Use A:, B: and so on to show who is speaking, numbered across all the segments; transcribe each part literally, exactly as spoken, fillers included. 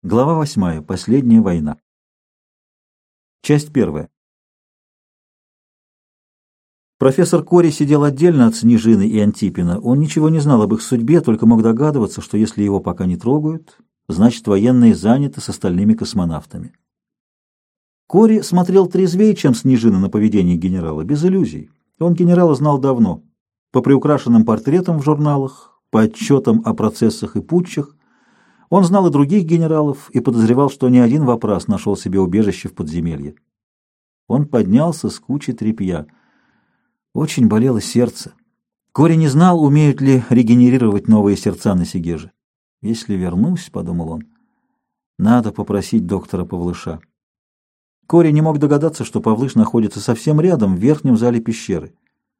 A: Глава восьмая. Последняя война. Часть первая. Профессор Кори сидел отдельно от Снежины и Антипина. Он ничего не знал об их судьбе, только мог догадываться, что если его пока не трогают, значит, военные заняты с остальными космонавтами. Кори смотрел трезвее, чем Снежина, на поведение генерала, без иллюзий. Он генерала знал давно. По приукрашенным портретам в журналах, по отчетам о процессах и путчах. Он знал и других генералов и подозревал, что ни один вопрас нашел себе убежище в подземелье. Он поднялся с кучи тряпья. Очень болело сердце. Кори не знал, умеют ли регенерировать новые сердца на Сигеже. «Если вернусь, — подумал он, — надо попросить доктора Павлыша». Кори не мог догадаться, что Павлыш находится совсем рядом, в верхнем зале пещеры.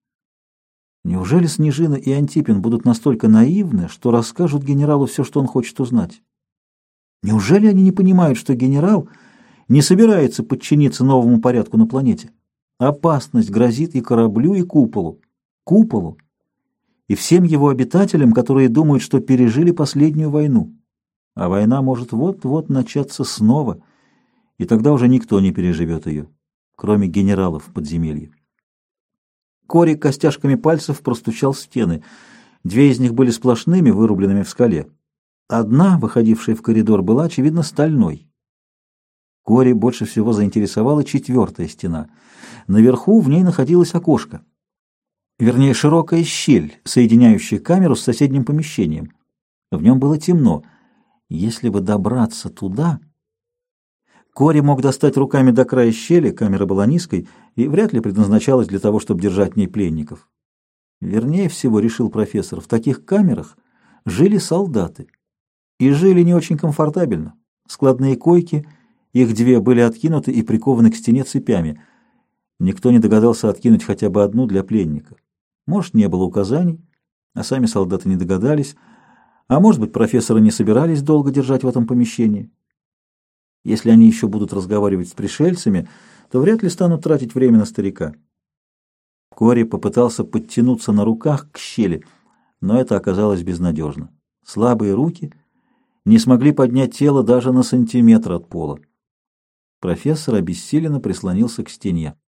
A: Неужели Снежина и Антипин будут настолько наивны, что расскажут генералу все, что он хочет узнать? Неужели они не понимают, что генерал не собирается подчиниться новому порядку на планете? Опасность грозит и кораблю, и куполу. Куполу и всем его обитателям, которые думают, что пережили последнюю войну. А война может вот-вот начаться снова, и тогда уже никто не переживет ее, кроме генералов в подземелье. Кори костяшками пальцев простучал стены. Две из них были сплошными, вырубленными в скале. Одна, выходившая в коридор, была, очевидно, стальной. Кори больше всего заинтересовала четвертая стена. Наверху в ней находилось окошко. Вернее, широкая щель, соединяющая камеру с соседним помещением. В нем было темно. Если бы добраться туда... Кори мог достать руками до края щели, камера была низкой и вряд ли предназначалась для того, чтобы держать в ней пленников. Вернее всего, решил профессор, в таких камерах жили солдаты. И жили не очень комфортабельно. Складные койки, их две были откинуты и прикованы к стене цепями. Никто не догадался откинуть хотя бы одну для пленника. Может, не было указаний, а сами солдаты не догадались, а может быть, профессора не собирались долго держать в этом помещении. Если они еще будут разговаривать с пришельцами, то вряд ли станут тратить время на старика. Кори попытался подтянуться на руках к щели, но это оказалось безнадежно. Слабые руки не смогли поднять тело даже на сантиметр от пола. Профессор обессиленно прислонился к стене.